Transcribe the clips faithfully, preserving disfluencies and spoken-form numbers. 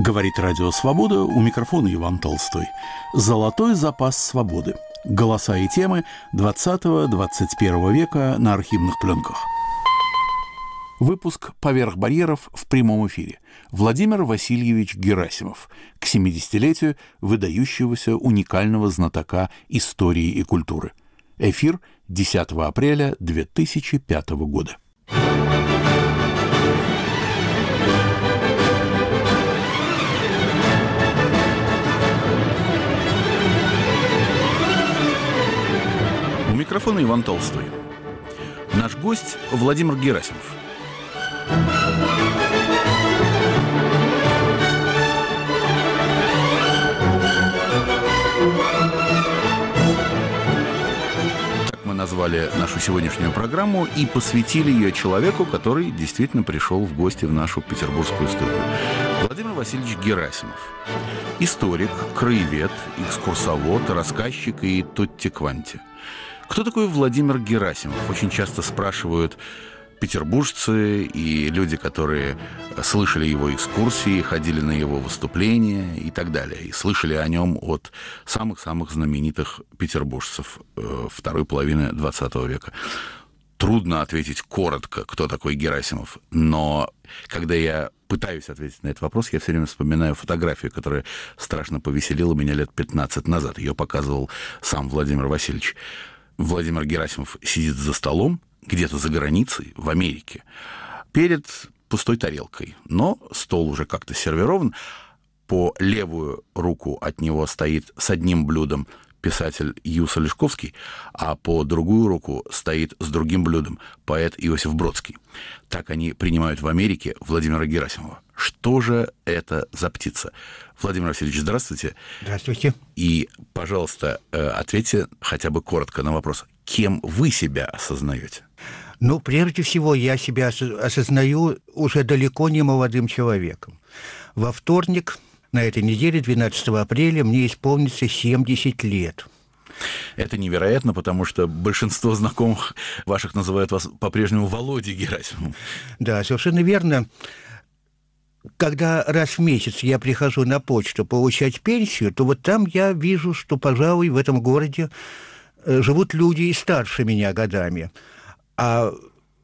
Говорит Радио Свобода, у микрофона Иван Толстой. Золотой запас свободы. Голоса и темы двадцатого-двадцать первого века на архивных пленках. Выпуск «Поверх барьеров» в прямом эфире. Владимир Васильевич Герасимов к семидесятилетию выдающегося уникального знатока истории и культуры. Эфир десятого апреля две тысячи пятого года. У микрофона Иван Толстой. Наш гость Владимир Герасимов. Так мы назвали нашу сегодняшнюю программу и посвятили ее человеку, который действительно пришел в гости в нашу петербургскую студию. Владимир Васильевич Герасимов. Историк, краевед, экскурсовод, рассказчик и тутти-кванти. Кто такой Владимир Герасимов? Очень часто спрашивают петербуржцы и люди, которые слышали его экскурсии, ходили на его выступления и так далее, и слышали о нем от самых-самых знаменитых петербуржцев второй половины двадцатого века. Трудно ответить коротко, кто такой Герасимов, но когда я пытаюсь ответить на этот вопрос, я все время вспоминаю фотографию, которая страшно повеселила меня лет пятнадцать назад. Ее показывал сам Владимир Васильевич. Владимир Герасимов сидит за столом где-то за границей, в Америке, перед пустой тарелкой. Но стол уже как-то сервирован. По левую руку от него стоит с одним блюдом писатель Юса Лешковский, а по другую руку стоит с другим блюдом поэт Иосиф Бродский. Так они принимают в Америке Владимира Герасимова. Что же это за птица? Владимир Васильевич, здравствуйте. Здравствуйте. И, пожалуйста, ответьте хотя бы коротко на вопрос, кем вы себя осознаете? Ну, прежде всего, я себя осознаю уже далеко не молодым человеком. Во вторник, на этой неделе, двенадцатого апреля, мне исполнится семьдесят лет. Это невероятно, потому что большинство знакомых ваших называют вас по-прежнему Володей Герасимовым. Да, совершенно верно. Когда раз в месяц я прихожу на почту получать пенсию, то вот там я вижу, что, пожалуй, в этом городе живут люди и старше меня годами. А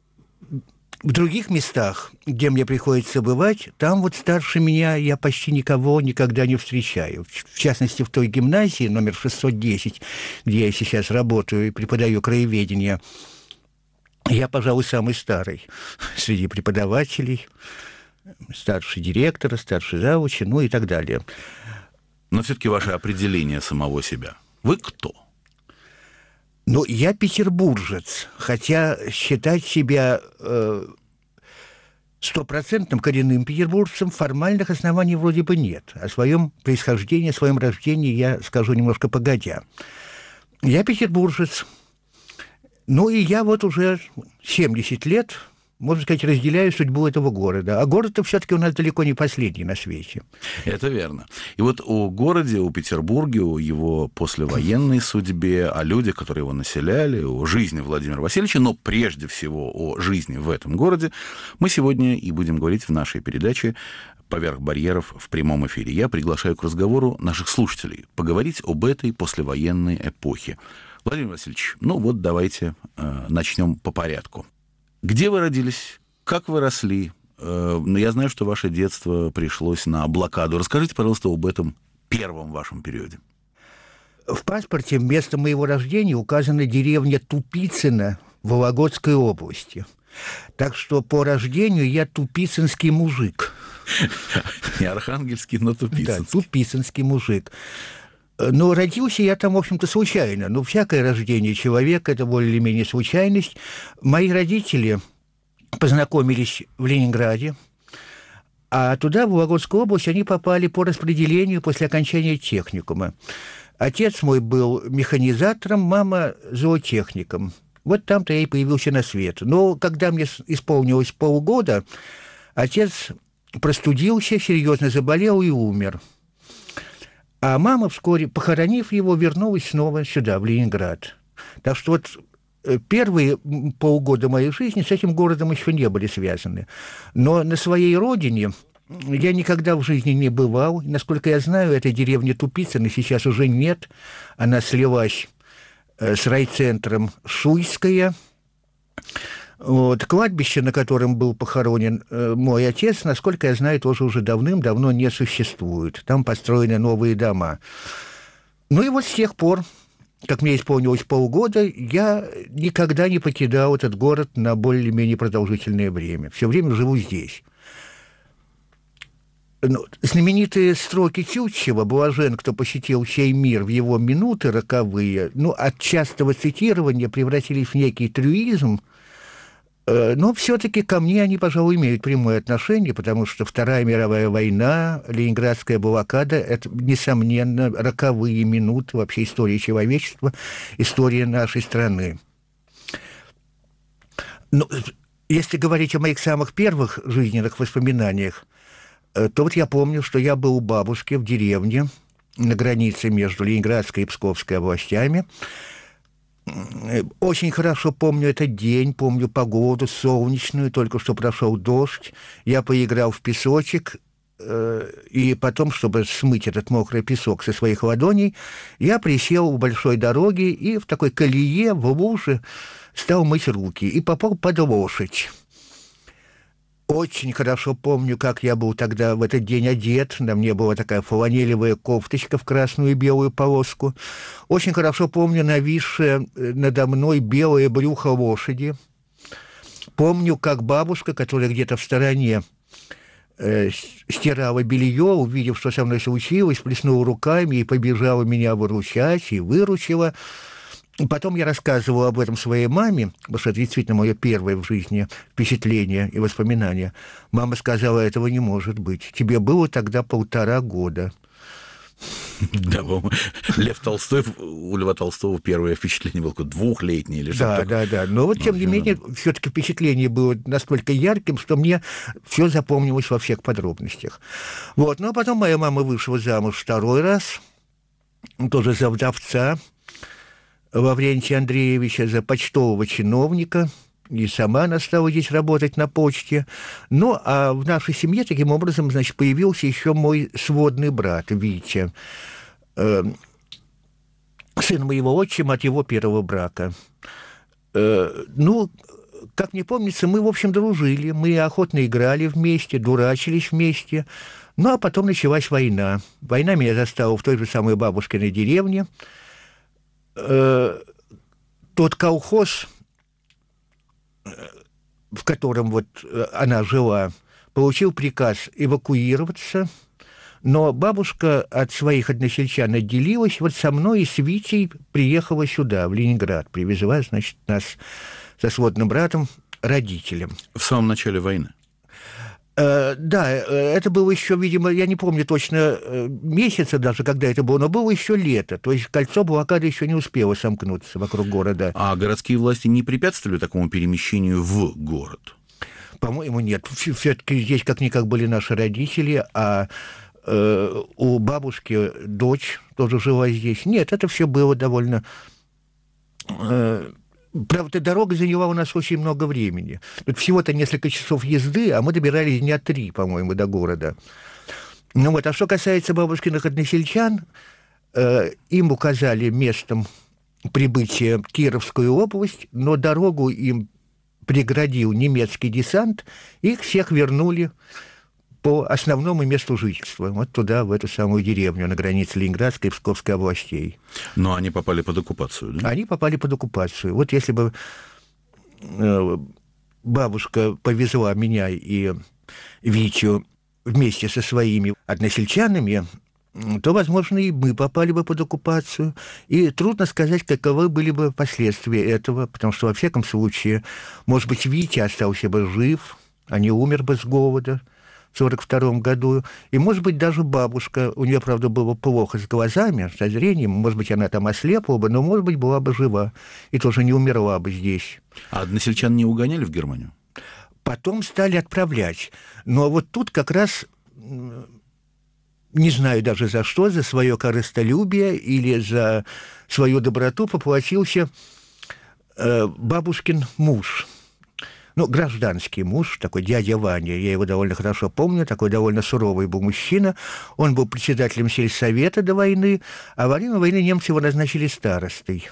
в других местах, где мне приходится бывать, там вот старше меня я почти никого никогда не встречаю. В частности, в той гимназии номер шестьсот десять, где я сейчас работаю и преподаю краеведение, я, пожалуй, самый старый среди преподавателей, старший директора, старший завуча, ну и так далее. Но все-таки ваше определение самого себя. Вы кто? Ну, я петербуржец, хотя считать себя э, стопроцентным коренным петербуржцем формальных оснований вроде бы нет. О своем происхождении, о своем рождении я скажу немножко погодя. Я петербуржец. Ну, и я вот уже семьдесят лет, можно сказать, разделяю судьбу этого города. А город-то все-таки у нас далеко не последний на свете. Это верно. И вот о городе, о Петербурге, о его послевоенной судьбе, о людях, которые его населяли, о жизни Владимира Васильевича, но прежде всего о жизни в этом городе, мы сегодня и будем говорить в нашей передаче «Поверх барьеров» в прямом эфире. Я приглашаю к разговору наших слушателей поговорить об этой послевоенной эпохе. Владимир Васильевич, ну вот давайте э, начнем по порядку. Где вы родились? Как вы росли? Но я знаю, что ваше детство пришлось на блокаду. Расскажите, пожалуйста, об этом первом вашем периоде. В паспорте место моего рождения указана деревня Тупицыно в Вологодской области. Так что по рождению я тупицынский мужик. Не архангельский, но тупицынский. Да, тупицынский мужик. Но родился я там, в общем-то, случайно. Ну, всякое рождение человека – это более или менее случайность. Мои родители познакомились в Ленинграде, а туда, в Вологодскую область, они попали по распределению после окончания техникума. Отец мой был механизатором, мама – зоотехником. Вот там-то я и появился на свет. Но когда мне исполнилось полгода, отец простудился, серьезно заболел и умер. А мама, вскоре похоронив его, вернулась снова сюда, в Ленинград. Так что вот первые полгода моей жизни с этим городом еще не были связаны. Но на своей родине я никогда в жизни не бывал. Насколько я знаю, этой деревни Тупицыно сейчас уже нет. Она слилась с райцентром Шуйская. Вот. Кладбище, на котором был похоронен э, мой отец, насколько я знаю, тоже уже давным-давно не существует. Там построены новые дома. Ну и вот с тех пор, как мне исполнилось полгода, я никогда не покидал этот город на более-менее продолжительное время. Все время живу здесь. Ну, знаменитые строки Тютчева «Блажен, кто посетил сей мир в его минуты роковые», ну, от частого цитирования превратились в некий трюизм, но все-таки ко мне они, пожалуй, имеют прямое отношение, потому что Вторая мировая война, Ленинградская блокада – это, несомненно, роковые минуты вообще истории человечества, история нашей страны. Но если говорить о моих самых первых жизненных воспоминаниях, то вот я помню, что я был у бабушки в деревне на границе между Ленинградской и Псковской областями. Очень хорошо помню этот день, помню погоду солнечную, только что прошел дождь. Я поиграл в песочек, э, и потом, чтобы смыть этот мокрый песок со своих ладоней, я присел у большой дороги и в такой колее, в луже, стал мыть руки и попал под лошадь. Очень хорошо помню, как я был тогда в этот день одет. На мне была такая фланелевая кофточка в красную и белую полоску. Очень хорошо помню нависшее надо мной белое брюхо лошади. Помню, как бабушка, которая где-то в стороне э, стирала белье, увидев, что со мной случилось, плеснула руками и побежала меня выручать, и выручила. Потом я рассказывал об этом своей маме, потому что это действительно мое первое в жизни впечатление и воспоминание. Мама сказала, этого не может быть. Тебе было тогда полтора года. Да, Лев Толстой, у Льва Толстого первое впечатление было двухлетнее или что-то такое. Да, да, да. Но вот, тем не менее, все-таки впечатление было настолько ярким, что мне все запомнилось во всех подробностях. Вот. Ну, а потом моя мама вышла замуж второй раз, тоже за вдовца, Лаврентия Андреевича, за почтового чиновника, и сама она стала здесь работать на почте. Ну, а в нашей семье таким образом, значит, появился еще мой сводный брат Витя, э, сын моего отчима от его первого брака. Э, ну, как мне помнится, мы, в общем, дружили, мы охотно играли вместе, дурачились вместе. Ну, а потом началась война. Война меня застала в той же самой бабушкиной деревне. Тот колхоз, в котором вот она жила, получил приказ эвакуироваться, но бабушка от своих односельчан отделилась, вот со мной и с Витей приехала сюда, в Ленинград, привезла, значит, нас со сводным братом родителям. В самом начале войны? Да, это было еще, видимо, я не помню точно месяца даже, когда это было, но было еще лето, то есть кольцо блокады еще не успело сомкнуться вокруг города. А городские власти не препятствовали такому перемещению в город? По-моему, нет. Все-таки здесь как-никак были наши родители, а э, у бабушки дочь тоже жила здесь. Нет, это все было довольно... Э, Правда, дорога заняла у нас очень много времени. Тут всего-то несколько часов езды, а мы добирались дня три, по-моему, до города. Ну вот, а что касается бабушкиных односельчан, э, им указали местом прибытия Кировскую область, но дорогу им преградил немецкий десант, и их всех вернули по основному месту жительства, вот туда, в эту самую деревню на границе Ленинградской и Псковской областей. Но они попали под оккупацию, да? Они попали под оккупацию. Вот если бы бабушка повезла меня и Витю вместе со своими односельчанами, то, возможно, и мы попали бы под оккупацию. И трудно сказать, каковы были бы последствия этого, потому что, во всяком случае, может быть, Витя остался бы жив, а не умер бы с голода в сорок втором году. И, может быть, даже бабушка, у нее, правда, было плохо с глазами, со зрением, может быть, она там ослепла бы, но, может быть, была бы жива и тоже не умерла бы здесь. А односельчан не угоняли в Германию? Потом стали отправлять. Но вот тут как раз, не знаю даже за что, за свое корыстолюбие или за свою доброту поплатился э, бабушкин муж. ну, гражданский муж, такой дядя Ваня, я его довольно хорошо помню, такой довольно суровый был мужчина. Он был председателем сельсовета до войны, а во время войны немцы его назначили старостой.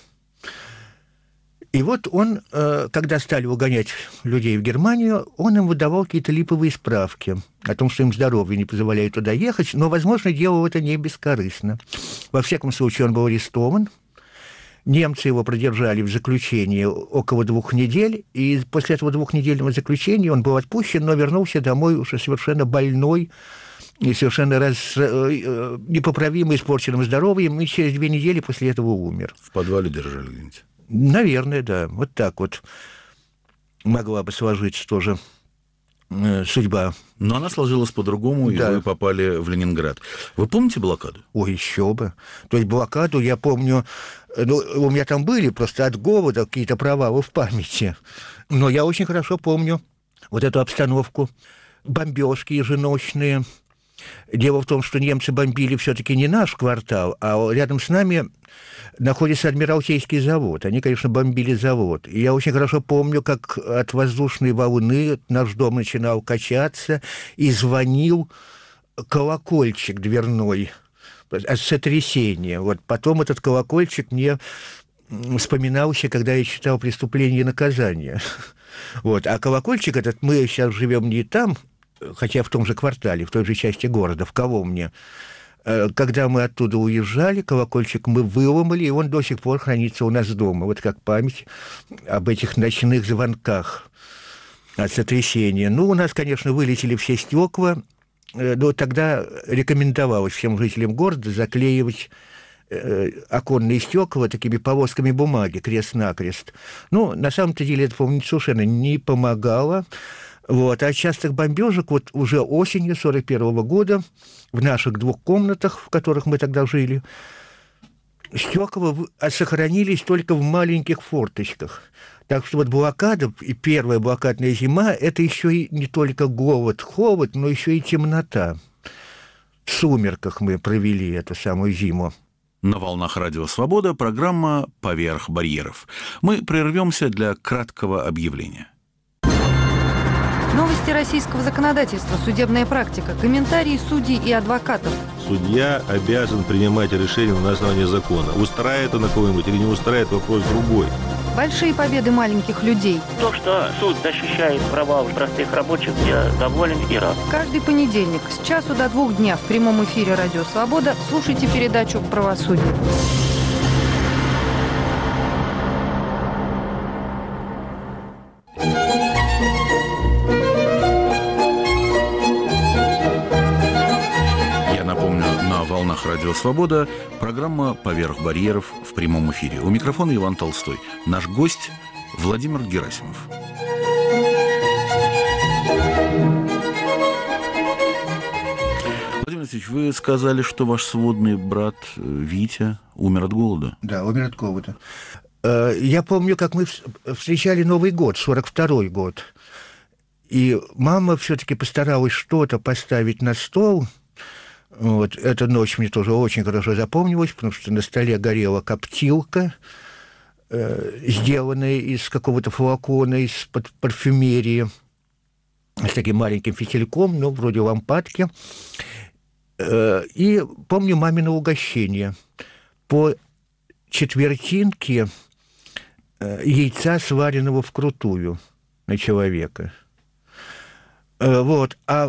И вот он, когда стали угонять людей в Германию, он им выдавал какие-то липовые справки о том, что им здоровье не позволяет туда ехать, но, возможно, делал это не бескорыстно. Во всяком случае, он был арестован. Немцы его продержали в заключении около двух недель, и после этого двухнедельного заключения он был отпущен, но вернулся домой уже совершенно больной и совершенно раз, непоправимо испорченным здоровьем, и через две недели после этого умер. В подвале держали где-нибудь? Наверное, да. Вот так вот могла бы сложиться тоже э, судьба. Но она сложилась по-другому, да. И вы попали в Ленинград. Вы помните блокаду? Ой, еще бы. То есть блокаду я помню... Ну, у меня там были просто от голода какие-то провалы в памяти. Но я очень хорошо помню вот эту обстановку. Бомбежки еженочные. Дело в том, что немцы бомбили все-таки не наш квартал, а рядом с нами находится Адмиралтейский завод. Они, конечно, бомбили завод. И я очень хорошо помню, как от воздушной волны наш дом начинал качаться, и звонил колокольчик дверной от сотрясения. Вот потом этот колокольчик мне вспоминался, когда я читал «Преступление и наказание». Вот. А колокольчик этот, мы сейчас живем не там, хотя в том же квартале, в той же части города, в Коломне. Когда мы оттуда уезжали, колокольчик мы выломали, и он до сих пор хранится у нас дома. Вот как память об этих ночных звонках от сотрясения. Ну, у нас, конечно, вылетели все стекла, но тогда рекомендовалось всем жителям города заклеивать оконные стекла такими полосками бумаги, крест-накрест. Ну, на самом-то деле это, по-моему, совершенно не помогало. Вот. А от частых бомбежек вот уже осенью сорок первого года в наших двух комнатах, в которых мы тогда жили, стекла сохранились только в маленьких форточках. Так что вот блокада и первая блокадная зима – это еще и не только голод, холод, но еще и темнота. В сумерках мы провели эту самую зиму. На волнах Радио Свобода программа «Поверх барьеров». Мы прервемся для краткого объявления. Новости российского законодательства, судебная практика, комментарии судей и адвокатов. Судья обязан принимать решение на основании закона. Устраивает он кого-нибудь или не устраивает, вопрос другой. Большие победы маленьких людей. То, что суд защищает права простых рабочих, я доволен и рад. Каждый понедельник с часу до двух дня в прямом эфире «Радио Свобода» слушайте передачу «Правосудие». Радио Свобода, программа «Поверх барьеров» в прямом эфире. У микрофона Иван Толстой. Наш гость Владимир Герасимов. Владимир Васильевич, вы сказали, что ваш сводный брат Витя умер от голода. Да, умер от голода. Я помню, как мы встречали Новый год, сорок второй год. И мама все-таки постаралась что-то поставить на стол. Вот, эта ночь мне тоже очень хорошо запомнилась, потому что на столе горела коптилка, э, сделанная из какого-то флакона, из-под парфюмерии, с таким маленьким фитильком, ну, вроде лампадки. Э, и помню мамино угощение. По четвертинке э, яйца, сваренного вкрутую на человека. Э, вот, а...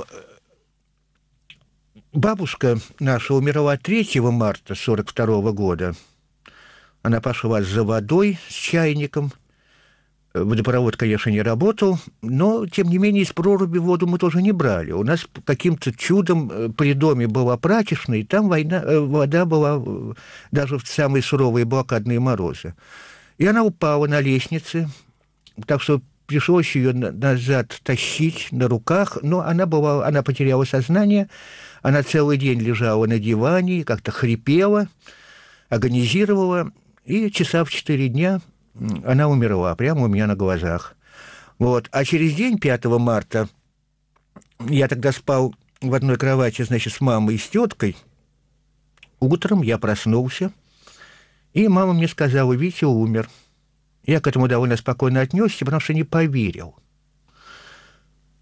Бабушка наша умерла третьего марта сорок второго года. Она пошла за водой с чайником. Водопровод, конечно, не работал, но, тем не менее, из проруби воду мы тоже не брали. У нас каким-то чудом при доме была прачечная, и там война, вода была даже в самые суровые блокадные морозы. И она упала на лестнице, так что пришлось ее назад тащить на руках, но она, была, она потеряла сознание. Она целый день лежала на диване, как-то хрипела, агонизировала, и часа в четыре дня она умерла, прямо у меня на глазах. Вот. А через день, пятого марта, я тогда спал в одной кровати, значит, с мамой и с теткой. Утром я проснулся, и мама мне сказала: «Витя умер». Я к этому довольно спокойно отнесся, потому что не поверил.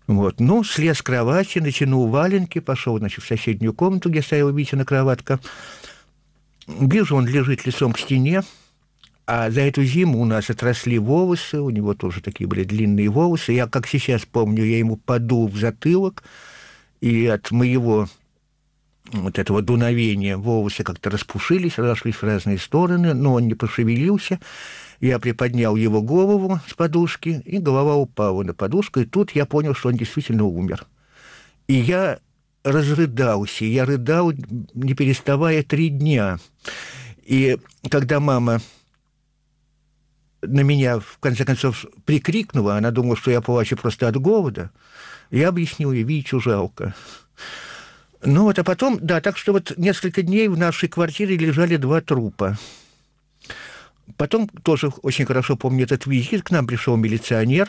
Вот. Ну, слез с кровати, натянул валенки, пошел, значит, в соседнюю комнату, где стояла Витина кроватка. Вижу, он лежит лицом к стене, а за эту зиму у нас отросли волосы, у него тоже такие были длинные волосы. Я, как сейчас помню, я ему подул в затылок, и от моего вот этого дуновения волосы как-то распушились, разошлись в разные стороны, но он не пошевелился. Я приподнял его голову с подушки, и голова упала на подушку, и тут я понял, что он действительно умер. И я разрыдался, я рыдал, не переставая, три дня. И когда мама на меня, в конце концов, прикрикнула, она думала, что я плачу просто от голода, я объяснил ей: Витю жалко. Ну вот, а потом, да, так что вот несколько дней в нашей квартире лежали два трупа. Потом тоже очень хорошо помню этот визит. К нам пришел милиционер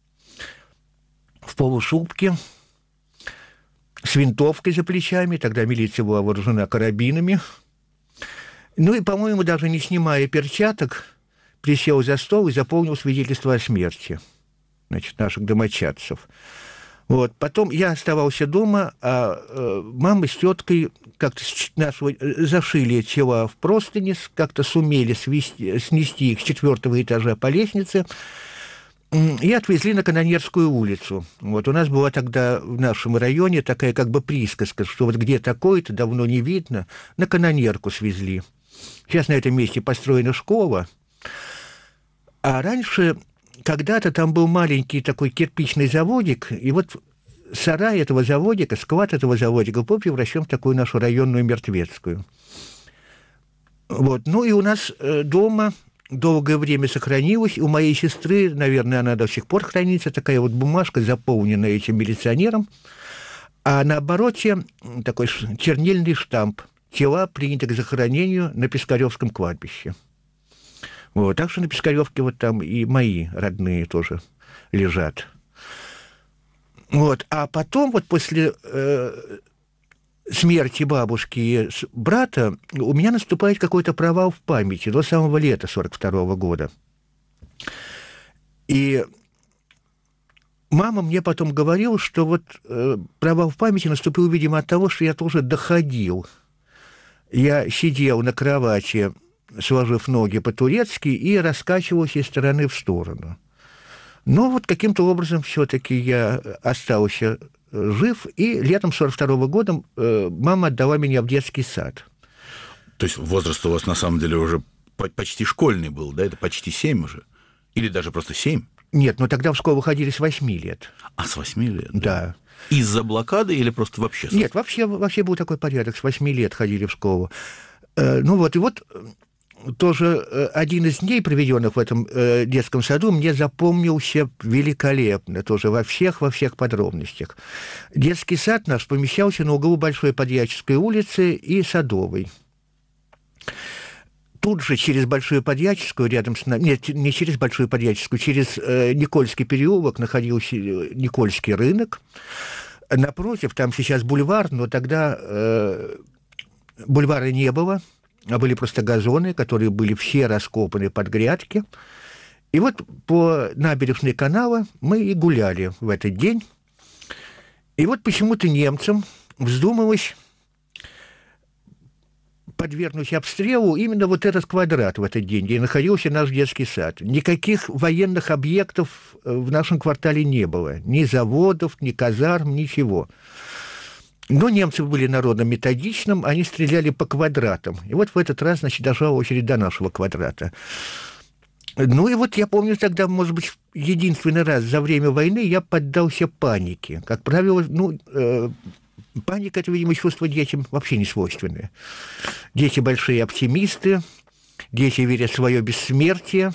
в полушубке, с винтовкой за плечами. Тогда милиция была вооружена карабинами. Ну и, по-моему, даже не снимая перчаток, присел за стол и заполнил свидетельство о смерти, значит, наших домочадцев. Вот. Потом я оставался дома, а э, мама с теткой как-то нашего, зашили тела в простыни, как-то сумели свести, снести их с четвертого этажа по лестнице и отвезли на Канонерскую улицу. Вот. У нас была тогда в нашем районе такая как бы присказка, что вот где такое-то давно не видно, на Канонерку свезли. Сейчас на этом месте построена школа, а раньше... Когда-то там был маленький такой кирпичный заводик, и вот сарай этого заводика, склад этого заводика был превращен в такую нашу районную мертвецкую. Вот. Ну и у нас э, дома долгое время сохранилась, у моей сестры, наверное, она до сих пор хранится, такая вот бумажка, заполненная этим милиционером, а на обороте такой чернильный штамп: «Тела приняты к захоронению на Пискаревском кладбище». Вот, так что на Пискаревке вот там и мои родные тоже лежат. Вот, а потом вот после э, смерти бабушки и брата у меня наступает какой-то провал в памяти до самого лета сорок второго года. И мама мне потом говорила, что вот э, провал в памяти наступил, видимо, от того, что я тоже доходил. Я сидел на кровати, сложив ноги по-турецки, и раскачивался из стороны в сторону. Но вот каким-то образом все-таки я остался жив, и летом сорок второго года э, мама отдала меня в детский сад. То есть возраст у вас на самом деле уже почти школьный был, да? Это почти семь уже? Или даже просто семь? Нет, но тогда в школу ходили с восьми лет. А, с восьми лет? Да. да. Из-за блокады или просто вообще? Нет, вообще, вообще был такой порядок, с восьми лет ходили в школу. Э, ну вот, и вот... Тоже один из дней, проведенных в этом э, детском саду, мне запомнился великолепно, тоже во всех, во всех подробностях. Детский сад наш помещался на углу Большой Подьяческой улицы и Садовой. Тут же через Большую Подьяческую, рядом с нами, нет, не через Большую Подьяческую, через э, Никольский переулок находился Никольский рынок. Напротив, там сейчас бульвар, но тогда э, бульвара не было, а были просто газоны, которые были все раскопаны под грядки. И вот по набережной канала мы и гуляли в этот день. И вот почему-то немцам вздумалось подвергнуть обстрелу именно вот этот квадрат в этот день, где находился наш детский сад. Никаких военных объектов в нашем квартале не было. Ни заводов, ни казарм, ничего. Но немцы были народом методичным, они стреляли по квадратам. И вот в этот раз, значит, дошла очередь до нашего квадрата. Ну и вот я помню тогда, может быть, единственный раз за время войны я поддался панике. Как правило, ну, э, паника – это, видимо, чувство детям вообще не свойственное. Дети большие оптимисты, дети верят в свое бессмертие.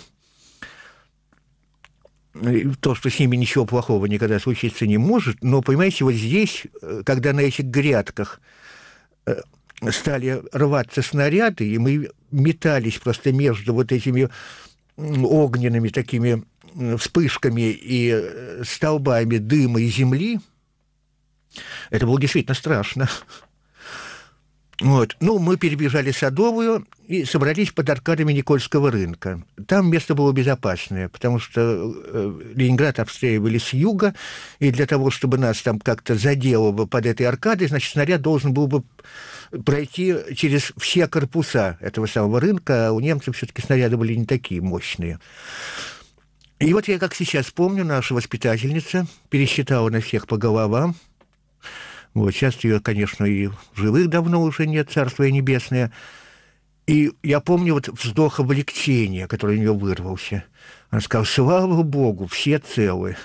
То, что с ними ничего плохого никогда случиться не может, но, понимаете, вот здесь, когда на этих грядках стали рваться снаряды, и мы метались просто между вот этими огненными такими вспышками и столбами дыма и земли, это было действительно страшно. Вот. Ну, мы перебежали Садовую и собрались под аркадами Никольского рынка. Там место было безопасное, потому что Ленинград обстреливали с юга, и для того, чтобы нас там как-то задело бы под этой аркадой, значит, снаряд должен был бы пройти через все корпуса этого самого рынка, а у немцев все-таки снаряды были не такие мощные. И вот я, как сейчас помню, наша воспитательница пересчитала на всех по головам. Вот, сейчас ее, конечно, и живых давно уже нет, царство ей небесное. И я помню вот вздох облегчения, который у нее вырвался. Она сказала: слава Богу, все целы.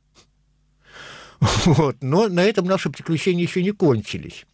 Вот. Но на этом наши приключения еще не кончились.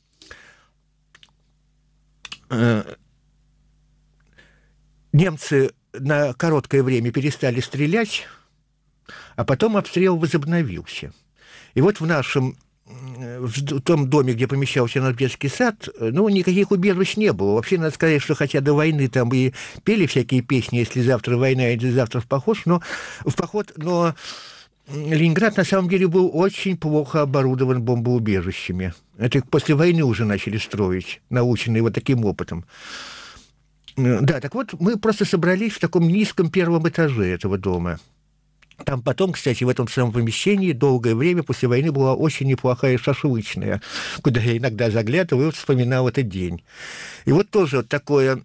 Немцы на короткое время перестали стрелять, а потом обстрел возобновился. И вот в нашем в том доме, где помещался наш детский сад, ну, никаких убежищ не было. Вообще, надо сказать, что хотя до войны там и пели всякие песни, если завтра война, если завтра в поход, но, в поход, но Ленинград на самом деле был очень плохо оборудован бомбоубежищами. Это после войны уже начали строить, наученные вот таким опытом. Да, так вот, мы просто собрались в таком низком первом этаже этого дома. Там потом, кстати, в этом самом помещении долгое время после войны была очень неплохая шашлычная, куда я иногда заглядывал и вспоминал этот день. И вот тоже вот такое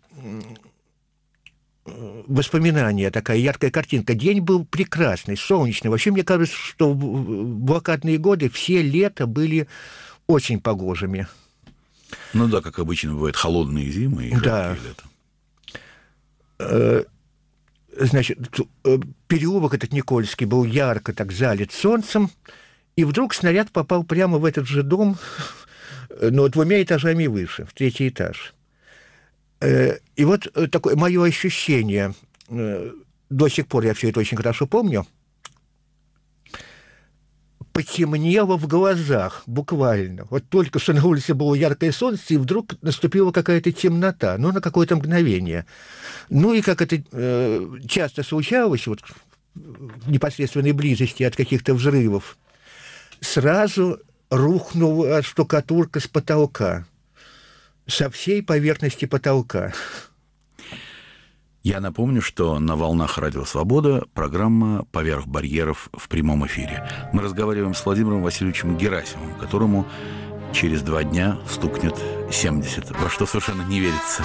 воспоминание, такая яркая картинка. День был прекрасный, солнечный. Вообще, мне кажется, что в блокадные годы все лета были очень погожими. Ну да, как обычно бывает, холодные зимы и жаркие да. лета. Значит, переулок этот Никольский был ярко так залит солнцем, и вдруг снаряд попал прямо в этот же дом, но двумя этажами выше, в третий этаж. И вот такое мое ощущение, до сих пор я все это очень хорошо помню, потемнело в глазах, буквально. Вот только что на улице было яркое солнце, и вдруг наступила какая-то темнота, ну, на какое-то мгновение. Ну, и как это э, часто случалось, вот в непосредственной близости от каких-то взрывов, сразу рухнула штукатурка с потолка, со всей поверхности потолка. Я напомню, что на волнах Радио Свобода программа «Поверх барьеров» в прямом эфире. Мы разговариваем с Владимиром Васильевичем Герасимовым, которому через два дня стукнет семьдесят, во что совершенно не верится.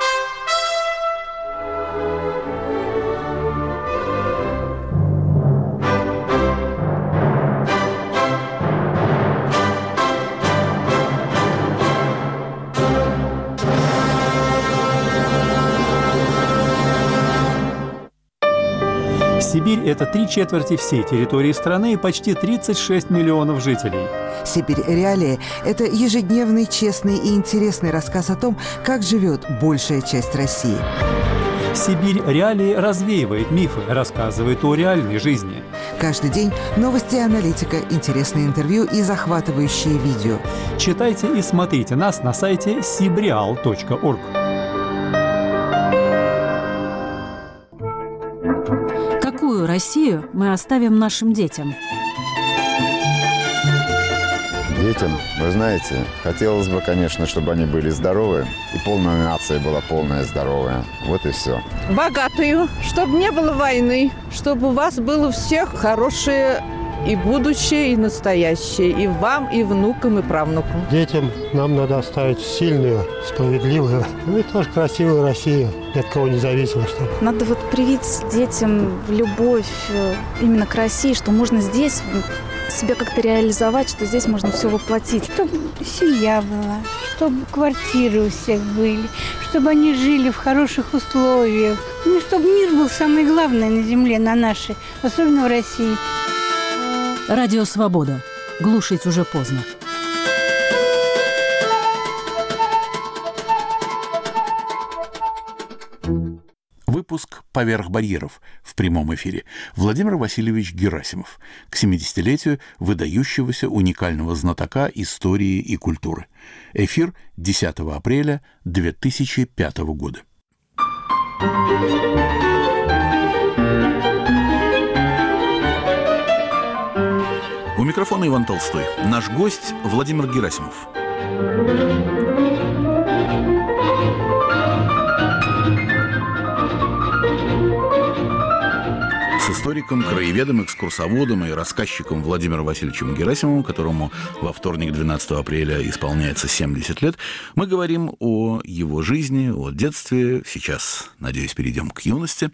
Сибирь – это три четверти всей территории страны и почти тридцать шесть миллионов жителей. «Сибирь. Реалии» – это ежедневный, честный и интересный рассказ о том, как живет большая часть России. «Сибирь. Реалии» развеивает мифы, рассказывает о реальной жизни. Каждый день новости и аналитика, интересные интервью и захватывающие видео. Читайте и смотрите нас на сайте сибреал точка орг. Какую Россию мы оставим нашим детям? Детям, вы знаете, хотелось бы, конечно, чтобы они были здоровы, и полная нация была полная здоровая. Вот и все. Богатую, чтобы не было войны, чтобы у вас было всех хорошее и будущее, и настоящее, и вам, и внукам, и правнукам. Детям нам надо оставить сильную, справедливую, ну и тоже красивую Россию, ни от кого не зависимо. Чтобы. Надо вот привить детям любовь именно к России, что можно здесь себя как-то реализовать, что здесь можно все воплотить. Чтобы семья была, чтобы квартиры у всех были, чтобы они жили в хороших условиях. Ну, чтобы мир был самое главное на земле, на нашей, особенно в России. Радио Свобода. Глушить уже поздно. Выпуск «Поверх барьеров» в прямом эфире. Владимир Васильевич Герасимов к семидесятилетию выдающегося уникального знатока истории и культуры. Эфир десятого апреля две тысячи пятого года. У микрофона Иван Толстой. Наш гость Владимир Герасимов. историком, краеведом, экскурсоводом и рассказчиком Владимиром Васильевичем Герасимовым, которому во вторник, двенадцатого апреля, исполняется семьдесят лет. Мы говорим о его жизни, о детстве. Сейчас, надеюсь, перейдем к юности.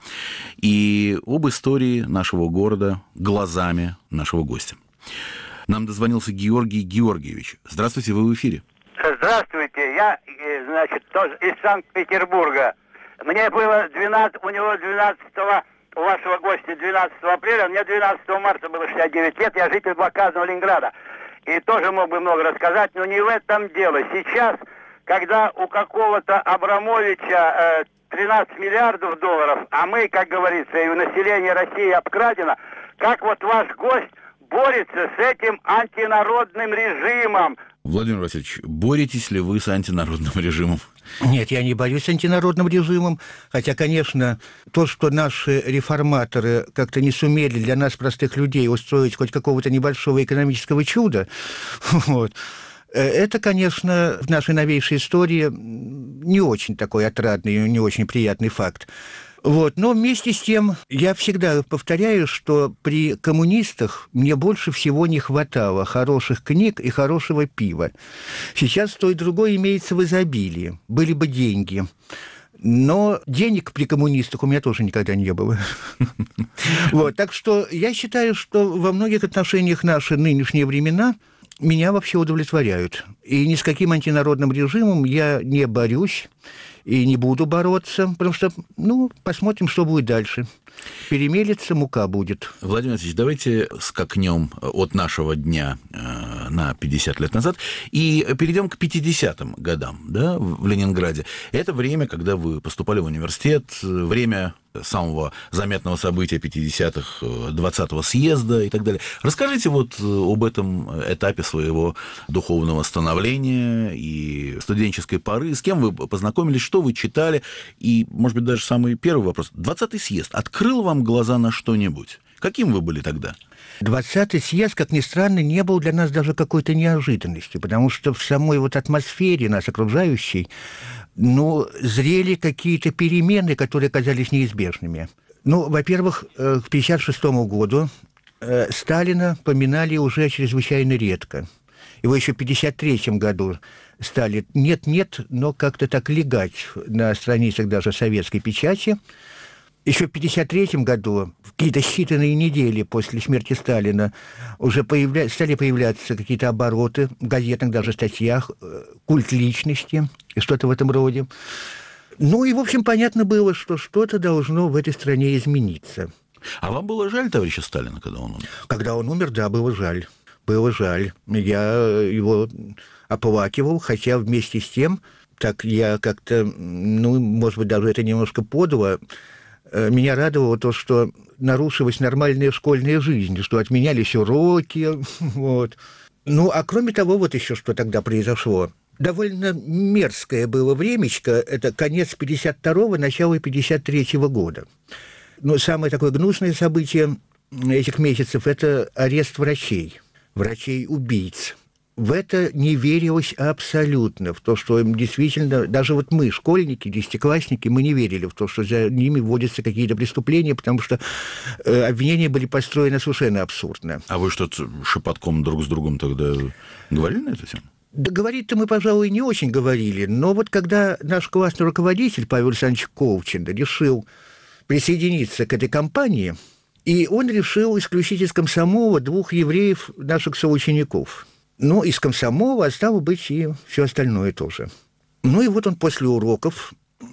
И об истории нашего города глазами нашего гостя. Нам дозвонился Георгий Георгиевич. Здравствуйте, вы в эфире. Здравствуйте, я, значит, тоже из Санкт-Петербурга. Мне было двенадцать, у него двенадцатого, у вашего гостя двенадцатого апреля, мне двенадцатого марта было шестьдесят девять лет, я житель блокадного Ленинграда. И тоже мог бы много рассказать, но не в этом дело. Сейчас, когда у какого-то Абрамовича э, тринадцать миллиардов долларов, а мы, как говорится, и у населения России обкрадено, как вот ваш гость борется с этим антинародным режимом. Владимир Васильевич, боретесь ли вы с антинародным режимом? Нет, я не борюсь с антинародным режимом, хотя, конечно, то, что наши реформаторы как-то не сумели для нас, простых людей, устроить хоть какого-то небольшого экономического чуда, вот, это, конечно, в нашей новейшей истории не очень такой отрадный, не очень приятный факт. Вот. Но вместе с тем я всегда повторяю, что при коммунистах мне больше всего не хватало хороших книг и хорошего пива. Сейчас то и другое имеется в изобилии. Были бы деньги. Но денег при коммунистах у меня тоже никогда не было. Вот. Так что я считаю, что во многих отношениях наши нынешние времена меня вообще удовлетворяют. И ни с каким антинародным режимом я не борюсь. И не буду бороться, потому что, ну, посмотрим, что будет дальше. Перемелется, мука будет. Владимир Васильевич, давайте скакнем от нашего дня э, на пятьдесят лет назад и перейдем к пятидесятым годам, да, в Ленинграде. Это время, когда вы поступали в университет, время самого заметного события пятидесятых, двадцатого съезда и так далее. Расскажите вот об этом этапе своего духовного становления и студенческой поры. С кем вы познакомились, что вы читали? И, может быть, даже самый первый вопрос. двадцатый съезд открыл вам глаза на что-нибудь? Каким вы были тогда? двадцатый съезд, как ни странно, не был для нас даже какой-то неожиданностью, потому что в самой вот атмосфере нас окружающей, ну, зрели какие-то перемены, которые казались неизбежными. Ну, во-первых, к пятьдесят шестому году Сталина поминали уже чрезвычайно редко. Его еще в пятьдесят третьем году стали нет-нет, но как-то так легать на страницах даже советской печати. Еще в пятьдесят третьем году, в какие-то считанные недели после смерти Сталина, уже появля... стали появляться какие-то обороты в газетных даже статьях, культ личности и что-то в этом роде. Ну и, в общем, понятно было, что что-то должно в этой стране измениться. А вам было жаль товарища Сталина, когда он умер? Когда он умер, да, было жаль. Было жаль. Я его оплакивал, хотя вместе с тем, так я как-то, ну, может быть, даже это немножко подло, меня радовало то, что нарушилась нормальная школьная жизнь, что отменялись уроки, вот. Ну, а кроме того, вот еще что тогда произошло. Довольно мерзкое было времечко, это конец пятьдесят второго, начало пятьдесят третьего года. Но самое такое гнусное событие этих месяцев – это арест врачей, врачей-убийц. В это не верилось абсолютно, в то, что им действительно, даже вот мы, школьники, десятиклассники, мы не верили в то, что за ними вводятся какие-то преступления, потому что э, обвинения были построены совершенно абсурдно. А вы что-то шепотком друг с другом тогда говорили на эту тему? Да говорить-то мы, пожалуй, не очень говорили, но вот когда наш классный руководитель Павел Александрович Колчин решил присоединиться к этой кампании, и он решил исключить из комсомола двух евреев, наших соучеников. Ну, из комсомола, а стало быть и все остальное тоже. Ну и вот он после уроков,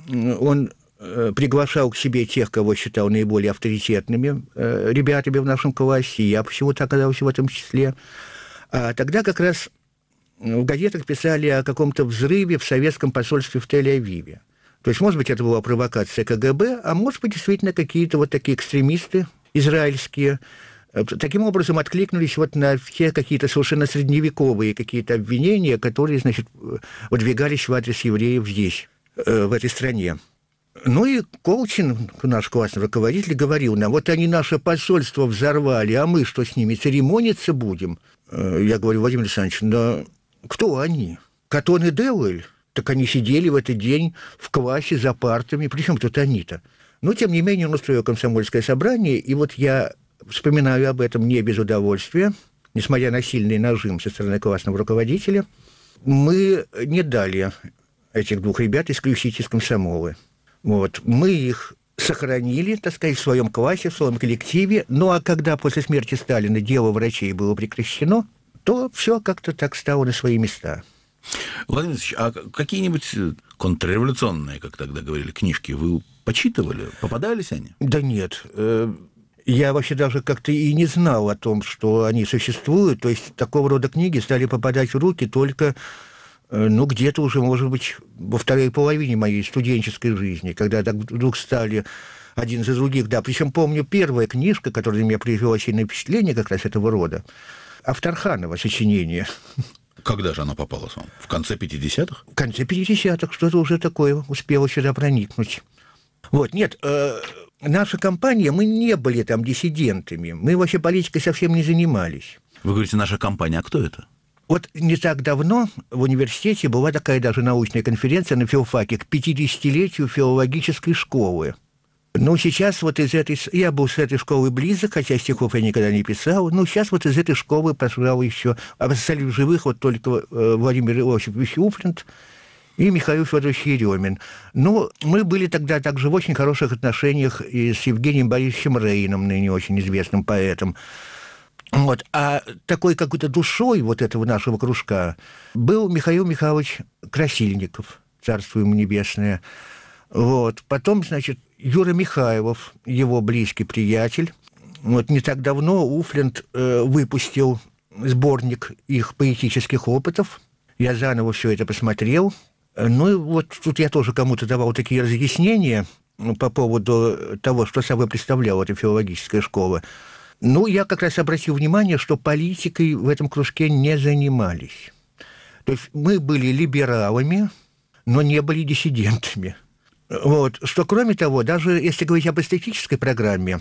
он э, приглашал к себе тех, кого считал наиболее авторитетными э, ребятами в нашем классе, и я почему-то оказался в этом числе. А тогда как раз в газетах писали о каком-то взрыве в советском посольстве в Тель-Авиве. То есть, может быть, это была провокация ка гэ бэ, а может быть, действительно, какие-то вот такие экстремисты израильские таким образом откликнулись вот на все какие-то совершенно средневековые какие-то обвинения, которые, значит, выдвигались в адрес евреев здесь, э, в этой стране. Ну и Колчин, наш классный руководитель, говорил нам, вот они наше посольство взорвали, а мы что с ними, церемониться будем? Э, я говорю, Владимир Александрович, но кто они? Катон и Деуэль? Так они сидели в этот день в классе за партами. Причем тут они-то? Но, тем не менее, он устроил комсомольское собрание, и вот я вспоминаю об этом не без удовольствия, несмотря на сильный нажим со стороны классного руководителя. Мы не дали этих двух ребят исключить из комсомола. Вот. Мы их сохранили, так сказать, в своем классе, в своем коллективе. Ну, а когда после смерти Сталина дело врачей было прекращено, то все как-то так стало на свои места. Владимир Ильич, а какие-нибудь контрреволюционные, как тогда говорили, книжки вы почитывали? Попадались они? Да нет. Я вообще даже как-то и не знал о том, что они существуют. То есть такого рода книги стали попадать в руки только, ну, где-то уже, может быть, во второй половине моей студенческой жизни, когда так вдруг стали один за других. Да, причем помню, первая книжка, которая на меня произвела сильное впечатление как раз этого рода, Авторханова сочинение. Когда же она попалась вам? В конце пятидесятых? В конце пятидесятых, что-то уже такое успело сюда проникнуть. Вот, нет, э, наша компания, мы не были там диссидентами, мы вообще политикой совсем не занимались. Вы говорите, наша компания, а кто это? Вот не так давно в университете была такая даже научная конференция на филфаке к пятидесятилетию филологической школы. Ну, сейчас вот из этой... Я был с этой школы близок, хотя стихов я никогда не писал. Ну, сейчас вот из этой школы, пожалуй, еще... Остались в живых вот только Владимир Иосифович Уфлинт и Михаил Федорович Еремин. Но мы были тогда также в очень хороших отношениях и с Евгением Борисовичем Рейном, ныне очень известным поэтом. Вот. А такой какой-то душой вот этого нашего кружка был Михаил Михайлович Красильников, царство ему небесное. Вот. Потом, значит, Юра Михайлов, его близкий приятель. Вот не так давно Уфлинт э, выпустил сборник их поэтических опытов. Я заново все это посмотрел. Ну и вот тут я тоже кому-то давал такие разъяснения по поводу того, что собой представляла эта филологическая школа. Ну, я как раз обратил внимание, что политикой в этом кружке не занимались. То есть мы были либералами, но не были диссидентами. Вот. Что, кроме того, даже если говорить об эстетической программе,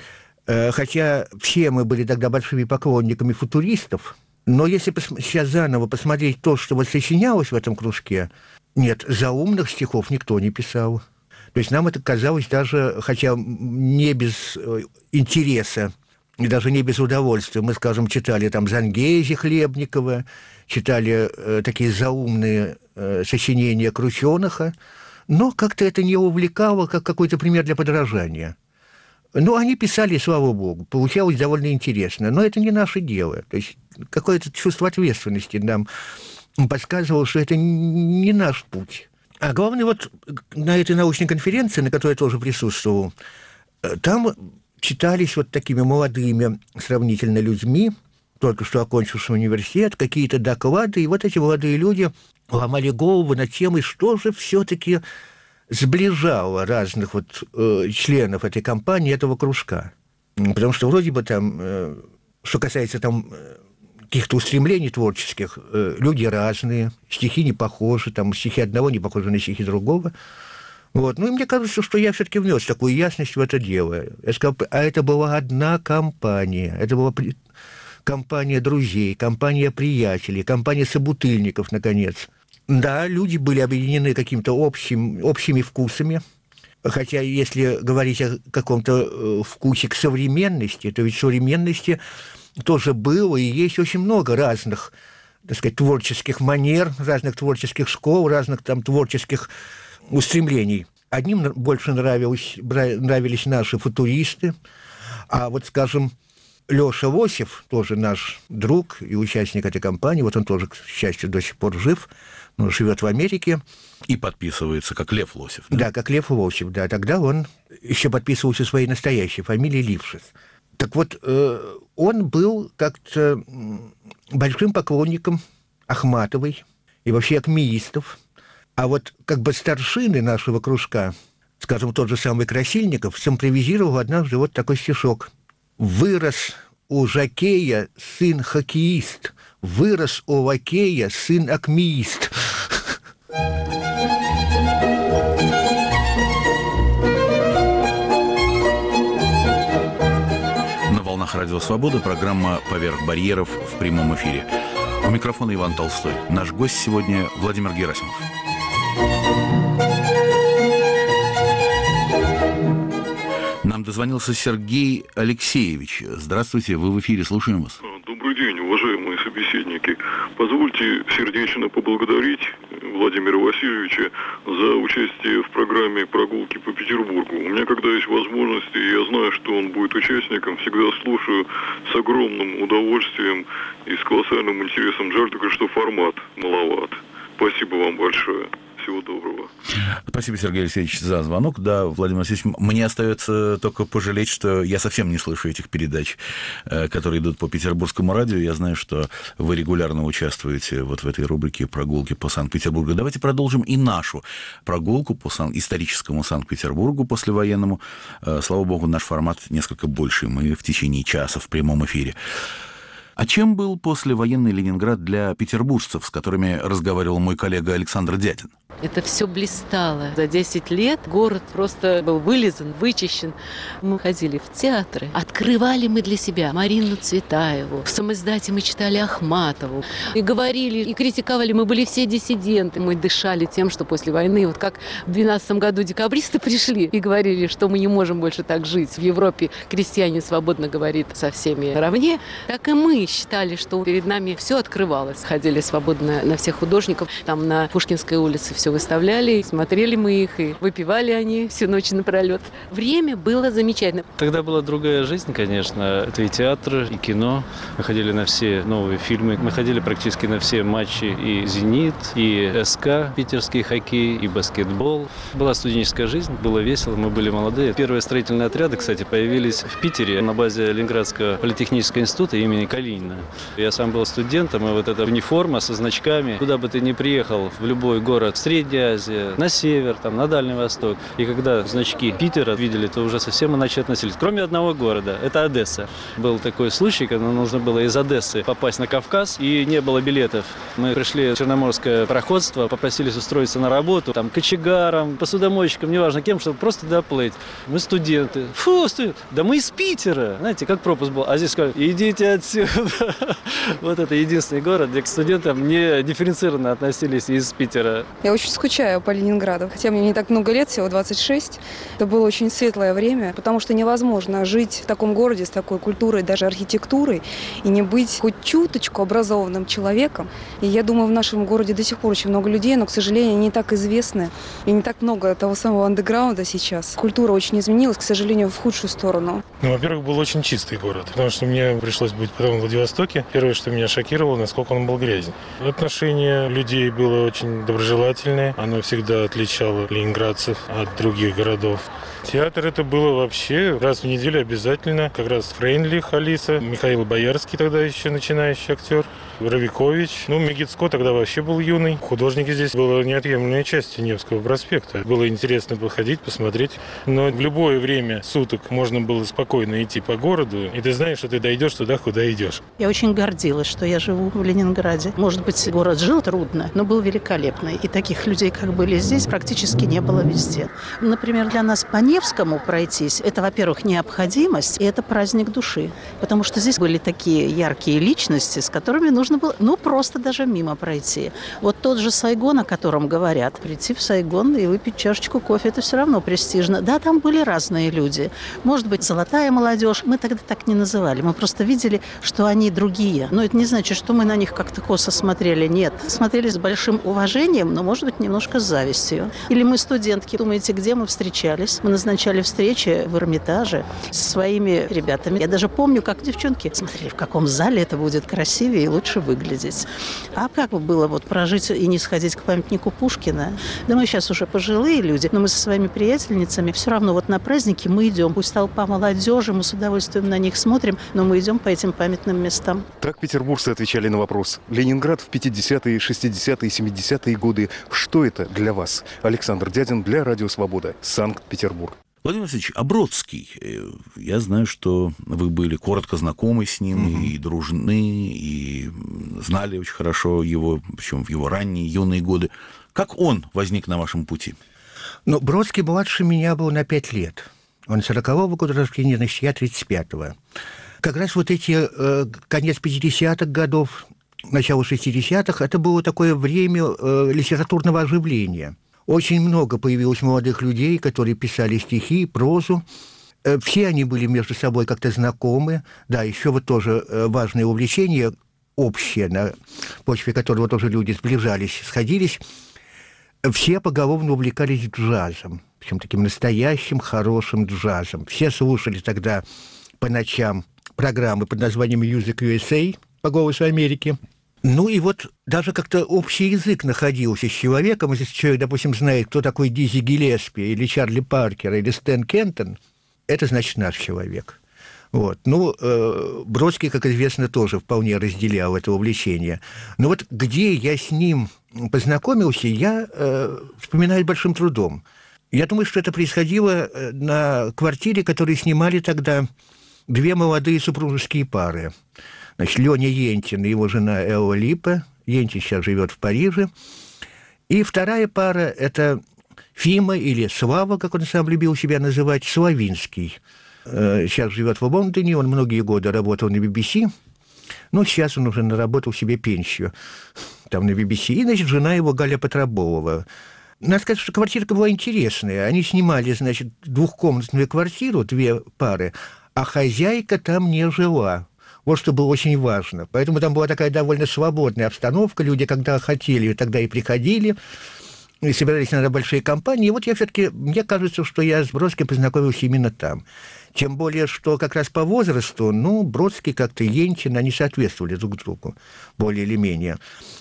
э, хотя все мы были тогда большими поклонниками футуристов, но если пос- сейчас заново посмотреть то, что вот сочинялось в этом кружке, нет, заумных стихов никто не писал. То есть нам это казалось даже, хотя не без э, интереса, и даже не без удовольствия. Мы, скажем, читали там Зангези Хлебникова, читали э, такие заумные э, сочинения Крученыха, но как-то это не увлекало, как какой-то пример для подражания. Ну, они писали, слава богу, получалось довольно интересно, но это не наше дело. То есть какое-то чувство ответственности нам подсказывало, что это не наш путь. А главное, вот на этой научной конференции, на которой я тоже присутствовал, там читались вот такими молодыми сравнительно людьми, только что окончившими университет, какие-то доклады, и вот эти молодые люди ломали голову над темой, что же все-таки сближало разных вот э, членов этой компании, этого кружка. Потому что вроде бы там, э, что касается там каких-то устремлений творческих, э, люди разные, стихи не похожи, там стихи одного не похожи на стихи другого. Вот. Ну, и мне кажется, что я все-таки внес такую ясность в это дело. Я сказал, а это была одна компания, это была компания друзей, компания приятелей, компания собутыльников, наконец. Да, люди были объединены какими-то общим, общими вкусами, хотя если говорить о каком-то вкусе к современности, то ведь в современности тоже было и есть очень много разных, так сказать, творческих манер, разных творческих школ, разных там творческих устремлений. Одним больше нравились, нравились наши футуристы, а вот, скажем, Лёша Лосев, тоже наш друг и участник этой компании, вот он тоже, к счастью, до сих пор жив, но живет в Америке. И подписывается как Лев Лосев. Да, да как Лев Лосев, да. Тогда он еще подписывался своей настоящей фамилией Лившиц. Так вот, он был как-то большим поклонником Ахматовой и вообще акмеистов. А вот как бы старшины нашего кружка, скажем, тот же самый Красильников, симпровизировал однажды вот такой стишок. «Вырос у жокея сын хоккеист, вырос у лакея сын акмеист». На волнах Радио Свобода программа «Поверх барьеров» в прямом эфире. У микрофона Иван Толстой. Наш гость сегодня Владимир Герасимов. дозвонился Сергей Алексеевич. Здравствуйте, вы в эфире, слушаем вас. Добрый день, уважаемые собеседники. Позвольте сердечно поблагодарить Владимира Васильевича за участие в программе «Прогулки по Петербургу». У меня, когда есть возможность, и я знаю, что он будет участником, всегда слушаю с огромным удовольствием и с колоссальным интересом. Жаль только, что формат маловат. Спасибо вам большое. Всего доброго. Спасибо, Сергей Алексеевич, за звонок. Да, Владимир Васильевич, мне остается только пожалеть, что я совсем не слышу этих передач, которые идут по петербургскому радио. Я знаю, что вы регулярно участвуете вот в этой рубрике «Прогулки по Санкт-Петербургу». Давайте продолжим и нашу прогулку по сан... историческому Санкт-Петербургу послевоенному. Слава богу, наш формат несколько больше. Мы в течение часа в прямом эфире. А чем был послевоенный Ленинград для петербуржцев, с которыми разговаривал мой коллега Александр Дядин? Это все блистало. За десять лет город просто был вылизан, вычищен. Мы ходили в театры. Открывали мы для себя Марину Цветаеву. В самоиздате мы читали Ахматову. И говорили, и критиковали. Мы были все диссиденты. Мы дышали тем, что после войны, вот как в двенадцатом году декабристы пришли и говорили, что мы не можем больше так жить. В Европе крестьянин свободно говорит со всеми наравне. Так и мы считали, что перед нами все открывалось. Ходили свободно на всех художников. Там на Пушкинской улице все выставляли, смотрели мы их, и выпивали они всю ночь напролет. Время было замечательно. Тогда была другая жизнь, конечно. Это и театр, и кино. Мы ходили на все новые фильмы. Мы ходили практически на все матчи и «Зенит», и СК, питерский хоккей, и баскетбол. Была студенческая жизнь, было весело, мы были молодые. Первые строительные отряды, кстати, появились в Питере на базе Ленинградского политехнического института имени Калинина. Я сам был студентом, и вот эта униформа со значками, куда бы ты ни приехал, в любой город, Средняя Азия, на север, там, на Дальний Восток. И когда значки Питера видели, то уже совсем иначе относились. Кроме одного города, это Одесса. Был такой случай, когда нужно было из Одессы попасть на Кавказ, и не было билетов. Мы пришли в Черноморское пароходство, попросились устроиться на работу, там, кочегаром, посудомойщиком, неважно кем, чтобы просто доплыть. Мы студенты. Фу, студент. Да мы из Питера. Знаете, как пропуск был. А здесь сказали, идите отсюда. Вот это единственный город, где к студентам не дифференцированно относились из Питера. Я очень скучаю по Ленинграду, хотя мне не так много лет, всего двадцать шесть. Это было очень светлое время, потому что невозможно жить в таком городе с такой культурой, даже архитектурой, и не быть хоть чуточку образованным человеком. И я думаю, в нашем городе до сих пор очень много людей, но, к сожалению, не так известны, и не так много того самого андеграунда сейчас. Культура очень изменилась, к сожалению, в худшую сторону. Ну, во-первых, был очень чистый город, потому что мне пришлось быть потом в Владивостоке. Первое, что меня шокировало, насколько он был грязен. Отношение людей было очень доброжелательное. Оно всегда отличало ленинградцев от других городов. Театр это было вообще раз в неделю обязательно. Как раз Фрейндлих, Алиса, Михаил Боярский тогда еще начинающий актер, Равикович. Ну, Мегицко тогда вообще был юный. Художники здесь была неотъемлемая часть Невского проспекта. Было интересно походить, посмотреть. Но в любое время суток можно было спокойно идти по городу, и ты знаешь, что ты дойдешь туда, куда идешь. Я очень гордилась, что я живу в Ленинграде. Может быть, город жил трудно, но был великолепный. И таких людей, как были здесь, практически не было везде. Например, для нас по Невскому пройтись, это, во-первых, необходимость, и это праздник души. Потому что здесь были такие яркие личности, с которыми нужно было, ну, просто даже мимо пройти. Вот тот же Сайгон, о котором говорят, прийти в Сайгон и выпить чашечку кофе, это все равно престижно. Да, там были разные люди. Может быть, золотая молодежь. Мы тогда так не называли. Мы просто видели, что они другие. Но это не значит, что мы на них как-то косо смотрели. Нет. Смотрели с большим уважением, но, может быть, немножко с завистью. Или мы студентки. Думаете, где мы встречались? Мы назначали встречи в Эрмитаже со своими ребятами. Я даже помню, как девчонки смотрели, в каком зале это будет красивее и лучше выглядеть. А как бы было вот прожить и не сходить к памятнику Пушкина? Да мы сейчас уже пожилые люди, но мы со своими приятельницами все равно вот на праздники мы идем. Пусть толпа молодежи, мы с удовольствием на них смотрим, но мы идем по этим памятным местам. Так петербуржцы отвечали на вопрос. Ленинград в пятидесятые, шестидесятые, семидесятые годы. Что это для вас? Александр Дядин для Радио Свобода. Санкт-Петербург. Владимир Васильевич, а Бродский, я знаю, что вы были коротко знакомы с ним, угу. и дружны, и знали очень хорошо его, причем в его ранние, юные годы. Как он возник на вашем пути? Ну, Бродский младше меня был на пять лет. Он сорокового года рождения, значит, я тридцать пятого. Как раз вот эти э, конец пятидесятых годов, начало шестидесятых, это было такое время э, литературного оживления. Очень много появилось молодых людей, которые писали стихи, прозу. Все они были между собой как-то знакомы. Да, еще вот тоже важное увлечение общее, на почве которого тоже люди сближались, сходились. Все поголовно увлекались джазом, причем таким настоящим хорошим джазом. Все слушали тогда по ночам программы под названием Music ю эс эй по «Голосу Америки». Ну и вот даже как-то общий язык находился с человеком. Если человек, допустим, знает, кто такой Дизи Гиллеспи, или Чарли Паркер, или Стэн Кентон, это значит наш человек. Вот. Ну, э, Бродский, как известно, тоже вполне разделял это увлечение. Но вот где я с ним познакомился, я э, вспоминаю большим трудом. Я думаю, что это происходило на квартире, которую снимали тогда две молодые супружеские пары. Значит, Леня Ентин и его жена Элла Липа. Ентин сейчас живет в Париже. И вторая пара – это Фима или Слава, как он сам любил себя называть, Славинский. Сейчас живет в Лондоне, он многие годы работал на би би си. Ну, сейчас он уже наработал себе пенсию там на би би си. И, значит, жена его Галя Петроболова. Надо сказать, что квартирка была интересная. Они снимали, значит, двухкомнатную квартиру, две пары, а хозяйка там не жила. Вот что было очень важно. Поэтому там была такая довольно свободная обстановка. Люди, когда хотели, тогда и приходили. И собирались иногда большие компании. И вот я все-таки, мне кажется, что я с Бродским познакомился именно там. Тем более, что как раз по возрасту, ну, Бродский как-то и Ентин, они соответствовали друг другу, более или менее.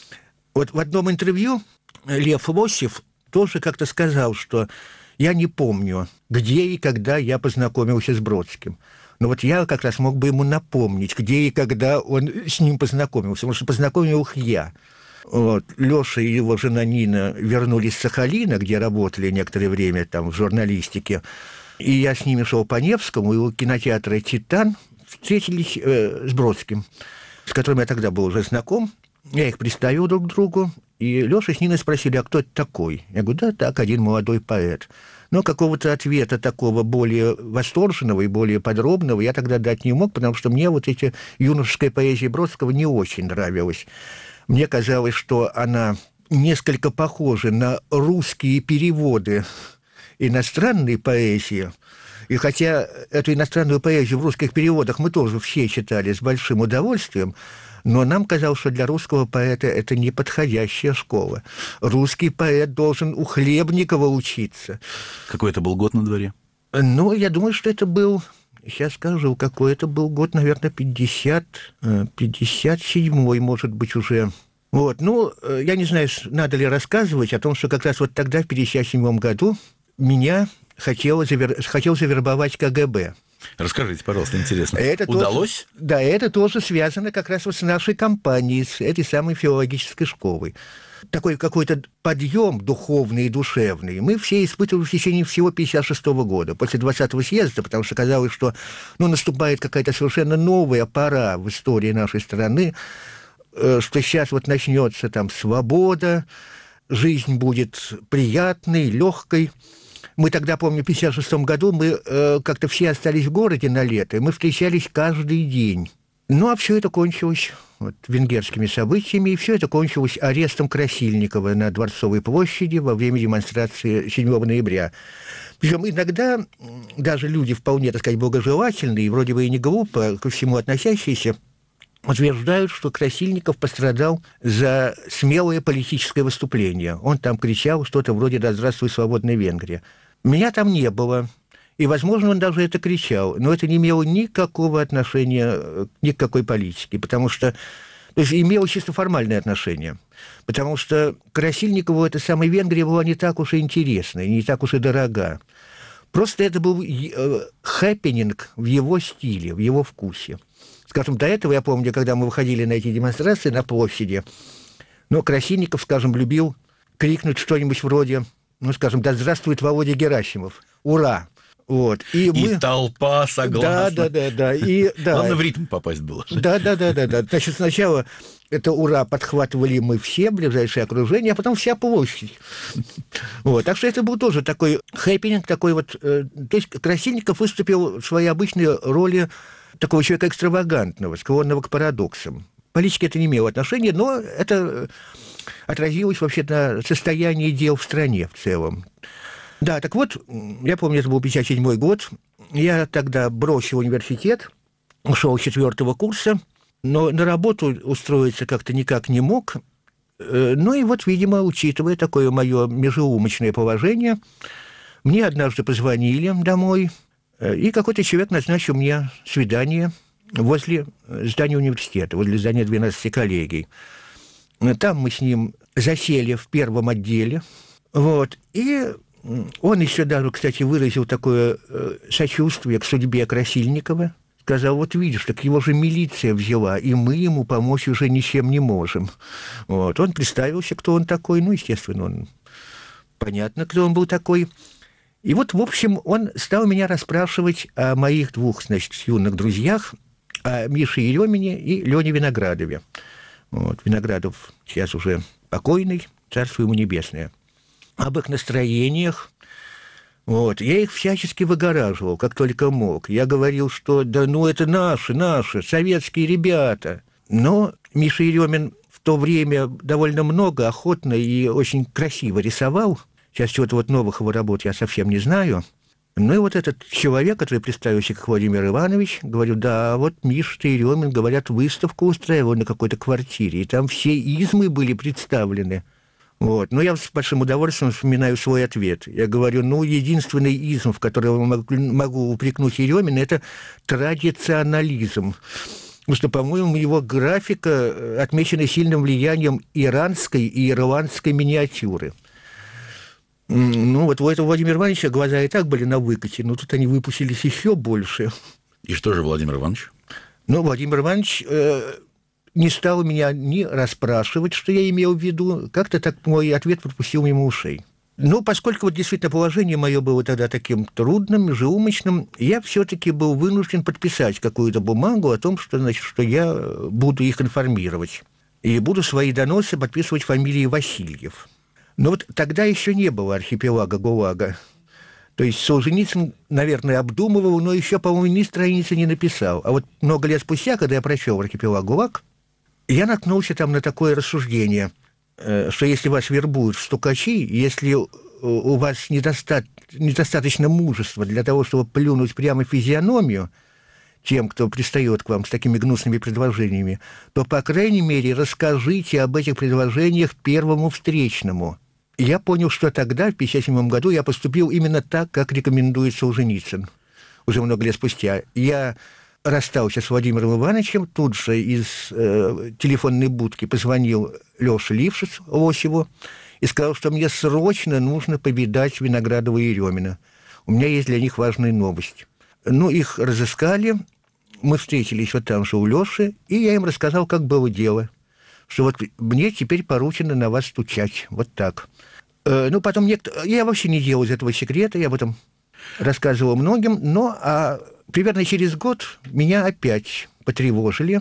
Вот в одном интервью Лев Лосев тоже как-то сказал, что я не помню, где и когда я познакомился с Бродским. Но вот я как раз мог бы ему напомнить, где и когда он с ним познакомился, потому что познакомил их я. Вот. Леша и его жена Нина вернулись с Сахалина, где работали некоторое время там в журналистике, и я с ними шел по Невскому, и у кинотеатра «Титан» встретились э, с Бродским, с которым я тогда был уже знаком. Я их представил друг к другу, и Леша с Ниной спросили, а кто это такой? Я говорю, да, так, один молодой поэт. Но какого-то ответа такого более восторженного и более подробного я тогда дать не мог, потому что мне вот эта юношеская поэзия Бродского не очень нравилась. Мне казалось, что она несколько похожа на русские переводы иностранной поэзии. И хотя эту иностранную поэзию в русских переводах мы тоже все читали с большим удовольствием, но нам казалось, что для русского поэта это неподходящая школа. Русский поэт должен у Хлебникова учиться. Какой это был год на дворе? Ну, я думаю, что это был, сейчас скажу, какой это был год, наверное, пятьдесят, пятьдесят седьмой, может быть, уже. Вот, ну, я не знаю, надо ли рассказывать о том, что как раз вот тогда, в пятьдесят седьмом году, меня хотел, завер... хотел завербовать ка гэ бэ. Расскажите, пожалуйста, интересно. Это удалось? Тоже, да, это тоже связано как раз вот с нашей компанией, с этой самой филологической школой. Такой какой-то подъем духовный и душевный мы все испытывали в течение всего пятьдесят шестого года, после двадцатого съезда, потому что казалось, что ну, наступает какая-то совершенно новая пора в истории нашей страны, что сейчас вот начнется там свобода, жизнь будет приятной, легкой. Мы тогда, помню, в пятьдесят шестом году мы э, как-то все остались в городе на лето, и мы встречались каждый день. Ну, а все это кончилось вот, венгерскими событиями, и все это кончилось арестом Красильникова на Дворцовой площади во время демонстрации седьмого ноября. Причем иногда даже люди вполне, так сказать, благожелательные, вроде бы и не глупо ко всему относящиеся, утверждают, что Красильников пострадал за смелое политическое выступление. Он там кричал что-то вроде «Да здравствуй, свободная Венгрия». Меня там не было, и, возможно, он даже это кричал, но это не имело никакого отношения ни к какой политике, потому что... То есть имело чисто формальное отношение, потому что Красильникову эта самая Венгрия была не так уж и интересна, не так уж и дорога. Просто это был хэппининг в его стиле, в его вкусе. Скажем, до этого, я помню, когда мы выходили на эти демонстрации на площади, ну, Красильников, скажем, любил крикнуть что-нибудь вроде, ну, скажем, «Да здравствует Володя Герасимов! Ура!» Вот. И, мы... и толпа согласна. Да, да, да, да. И, да. Главное, в ритм попасть было. Да, да, да, да, да. Значит, сначала это «Ура» подхватывали мы все, ближайшее окружение, а потом вся площадь. Вот. Так что это был тоже такой хэппининг, такой вот... Э, то есть Красильников выступил в своей обычной роли такого человека экстравагантного, склонного к парадоксам. Политике это не имело отношения, но это отразилось вообще на состоянии дел в стране в целом. Да, так вот, я помню, это был пятьдесят седьмой год, я тогда бросил университет, ушел с четвертого курса, но на работу устроиться как-то никак не мог. Ну и вот, видимо, учитывая такое мое межеумочное положение, мне однажды позвонили домой, и какой-то человек назначил мне свидание возле здания университета, возле здания двенадцати коллегий. Там мы с ним засели в первом отделе, вот, и он еще даже, кстати, выразил такое сочувствие к судьбе Красильникова. Сказал, вот видишь, так его же милиция взяла, и мы ему помочь уже ничем не можем. Вот. Он представился, кто он такой, ну, естественно, он... понятно, кто он был такой. И вот, в общем, он стал меня расспрашивать о моих двух, значит, юных друзьях, о Мише Еремине и Лене Виноградове. Вот. Виноградов сейчас уже покойный, царство ему небесное. Об их настроениях. Вот. Я их всячески выгораживал, как только мог. Я говорил, что да ну это наши, наши, советские ребята. Но Миша Еремин в то время довольно много, охотно и очень красиво рисовал. Сейчас чего-то вот новых его работ я совсем не знаю. Ну и вот этот человек, который представился как Владимир Иванович, говорю, да, вот Миша Еремин, говорят, выставку устраивал на какой-то квартире, и там все измы были представлены. Вот. Но я с большим удовольствием вспоминаю свой ответ. Я говорю, ну, единственный изм, в котором я могу упрекнуть Еремина, это традиционализм. Потому что, по-моему, его графика отмечена сильным влиянием иранской и ирландской миниатюры. Ну, вот у этого Владимира Ивановича глаза и так были на выкате, но тут они выпустились еще больше. И что же Владимир Иванович? Ну, Владимир Иванович... Э- не стал меня ни расспрашивать, что я имел в виду, как-то так мой ответ пропустил мимо ушей. Но поскольку вот действительно положение мое было тогда таким трудным, межеумочным, я все-таки был вынужден подписать какую-то бумагу о том, что, значит, что я буду их информировать. И буду свои доносы подписывать фамилией Васильев. Но вот тогда еще не было архипелага ГУЛАГа. То есть Солженицын, наверное, обдумывал, но еще, по-моему, ни страницы не написал. А вот много лет спустя, когда я прочел архипелаг ГУЛАГ, я наткнулся там на такое рассуждение, что если вас вербуют в стукачи, если у вас недоста... недостаточно мужества для того, чтобы плюнуть прямо в физиономию тем, кто пристает к вам с такими гнусными предложениями, то, по крайней мере, расскажите об этих предложениях первому встречному. И я понял, что тогда, в пятьдесят седьмом году, я поступил именно так, как рекомендует Солженицын. Уже много лет спустя. Я... расстался с Владимиром Ивановичем, тут же из э, телефонной будки позвонил Лёше Лившиц, Лосеву, и сказал, что мне срочно нужно повидать Виноградова и Еремина. У меня есть для них важная новость. Ну, их разыскали, мы встретились вот там же у Лёши, и я им рассказал, как было дело, что вот мне теперь поручено на вас стучать, вот так. Э, ну, потом некто... Я вообще не делал из этого секрета, я об этом рассказывал многим, но... А... Примерно через год меня опять потревожили.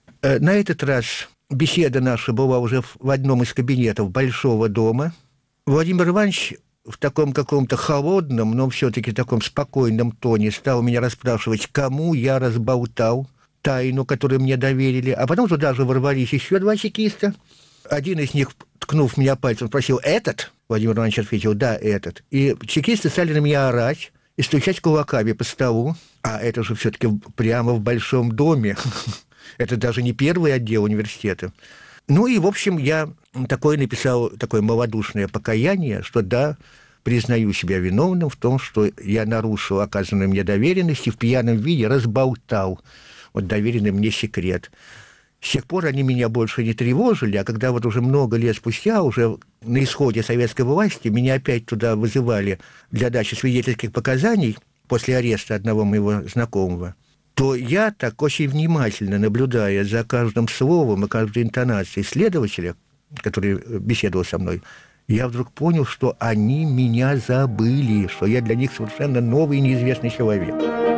На этот раз беседа наша была уже в одном из кабинетов Большого дома. Владимир Иванович в таком каком-то холодном, но все-таки таком спокойном тоне стал меня расспрашивать, кому я разболтал тайну, которую мне доверили. А потом туда же ворвались еще два чекиста. Один из них, ткнув меня пальцем, спросил, «Этот?» Владимир Иванович ответил, «Да, этот». И чекисты стали на меня орать и стучать кулаками по столу. А это же все-таки прямо в Большом доме. Это даже не первый отдел университета. Ну и, в общем, я такое написал, такое малодушное покаяние, что да, признаю себя виновным в том, что я нарушил оказанную мне доверенность и в пьяном виде разболтал вот доверенный мне секрет. С тех пор они меня больше не тревожили, а когда вот уже много лет спустя, уже на исходе советской власти, меня опять туда вызывали для дачи свидетельских показаний после ареста одного моего знакомого, то я так очень внимательно, наблюдая за каждым словом и каждой интонацией следователя, который беседовал со мной, я вдруг понял, что они меня забыли, что я для них совершенно новый и неизвестный человек.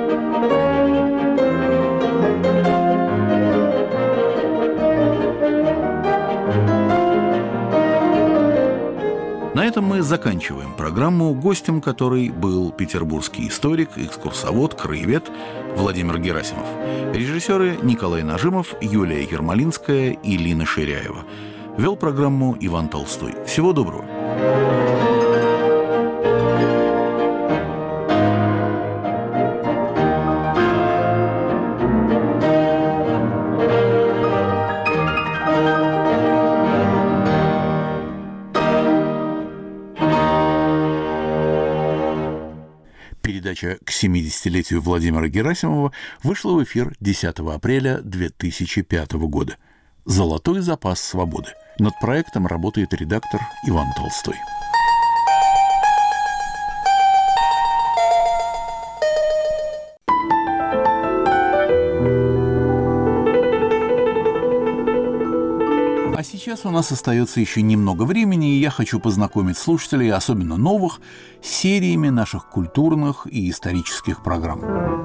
На этом мы заканчиваем программу, гостем которой был петербургский историк, экскурсовод, краевед Владимир Герасимов. Режиссеры Николай Нажимов, Юлия Ермолинская и Лина Ширяева. Вел программу Иван Толстой. Всего доброго. Передача к семидесятилетию Владимира Герасимова вышла в эфир десятого апреля две тысячи пятого года. «Золотой запас свободы». Над проектом работает редактор Иван Толстой. А сейчас у нас остается еще немного времени, и я хочу познакомить слушателей, особенно новых, с сериями наших культурных и исторических программ.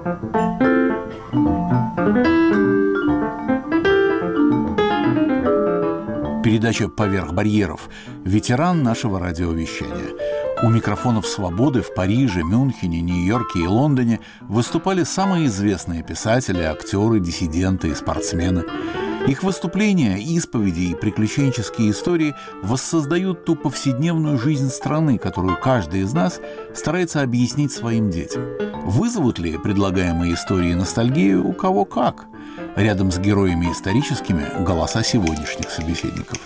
Передача «Поверх барьеров» – ветеран нашего радиовещания. У микрофонов «Свободы» в Париже, Мюнхене, Нью-Йорке и Лондоне выступали самые известные писатели, актеры, диссиденты и спортсмены. Их выступления, исповеди и приключенческие истории воссоздают ту повседневную жизнь страны, которую каждый из нас старается объяснить своим детям. Вызовут ли предлагаемые истории ностальгию у кого как? Рядом с героями историческими – голоса сегодняшних собеседников.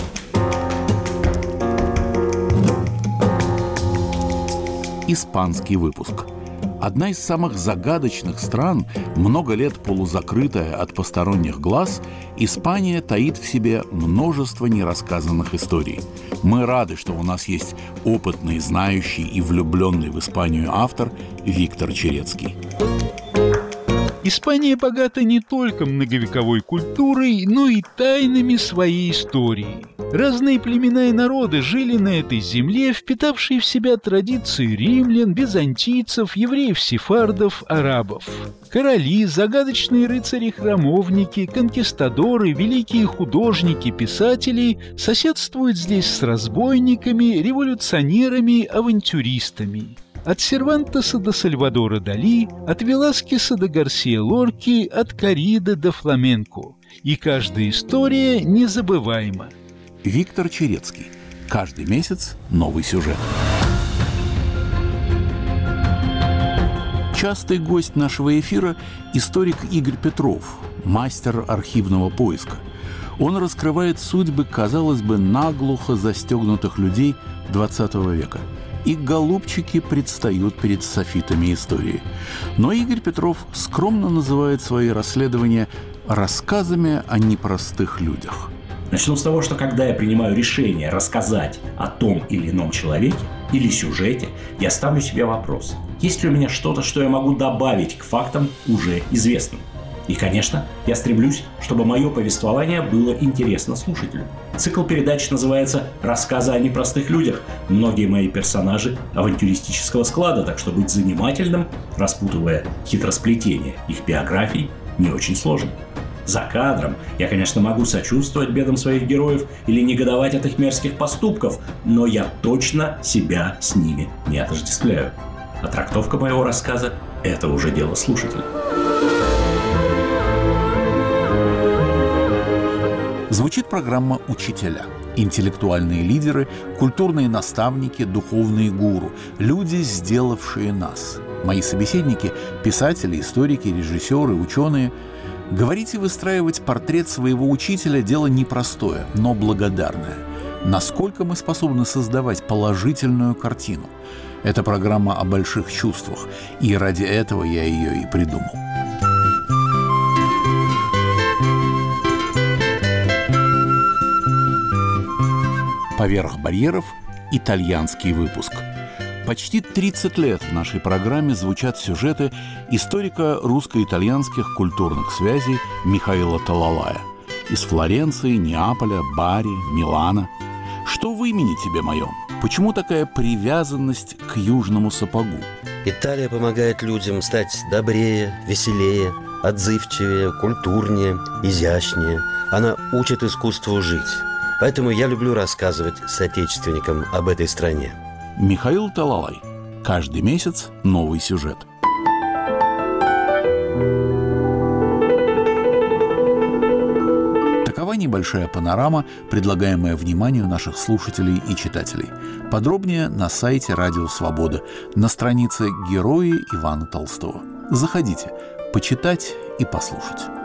Испанский выпуск. Одна из самых загадочных стран, много лет полузакрытая от посторонних глаз, Испания таит в себе множество нерассказанных историй. Мы рады, что у нас есть опытный, знающий и влюбленный в Испанию автор Виктор Черецкий. Испания богата не только многовековой культурой, но и тайнами своей истории. Разные племена и народы жили на этой земле, впитавшие в себя традиции римлян, византийцев, евреев-сефардов, арабов. Короли, загадочные рыцари-храмовники, конкистадоры, великие художники, писатели соседствуют здесь с разбойниками, революционерами, авантюристами. От Сервантеса до Сальвадора Дали, от Веласкеса до Гарсия Лорки, от Корриды до фламенко. И каждая история незабываема. Виктор Черецкий. Каждый месяц новый сюжет. Частый гость нашего эфира – историк Игорь Петров, мастер архивного поиска. Он раскрывает судьбы, казалось бы, наглухо застегнутых людей двадцатого века. И голубчики предстают перед софитами истории. Но Игорь Петров скромно называет свои расследования рассказами о непростых людях. Начну с того, что когда я принимаю решение рассказать о том или ином человеке или сюжете, я ставлю себе вопрос: есть ли у меня что-то, что я могу добавить к фактам уже известным? И, конечно, я стремлюсь, чтобы мое повествование было интересно слушателю. Цикл передач называется «Рассказы о непростых людях». Многие мои персонажи авантюристического склада, так что быть занимательным, распутывая хитросплетение их биографий, не очень сложно. За кадром я, конечно, могу сочувствовать бедам своих героев или негодовать от их мерзких поступков, но я точно себя с ними не отождествляю. А трактовка моего рассказа – это уже дело слушателя. Звучит программа «Учителя». Интеллектуальные лидеры, культурные наставники, духовные гуру. Люди, сделавшие нас. Мои собеседники – писатели, историки, режиссеры, ученые. Говорить и выстраивать портрет своего учителя – дело непростое, но благодарное. Насколько мы способны создавать положительную картину? Это программа о больших чувствах, и ради этого я ее и придумал. «Поверх барьеров» – итальянский выпуск. Почти тридцать лет в нашей программе звучат сюжеты историка русско-итальянских культурных связей Михаила Талалая. Из Флоренции, Неаполя, Бари, Милана. Что в имени тебе моем? Почему такая привязанность к южному сапогу? Италия помогает людям стать добрее, веселее, отзывчивее, культурнее, изящнее. Она учит искусству жить. Поэтому я люблю рассказывать соотечественникам об этой стране. Михаил Талалай. Каждый месяц новый сюжет. Такова небольшая панорама, предлагаемая вниманию наших слушателей и читателей. Подробнее на сайте «Радио Свобода», на странице «Герои Ивана Толстого». Заходите, почитать и послушать.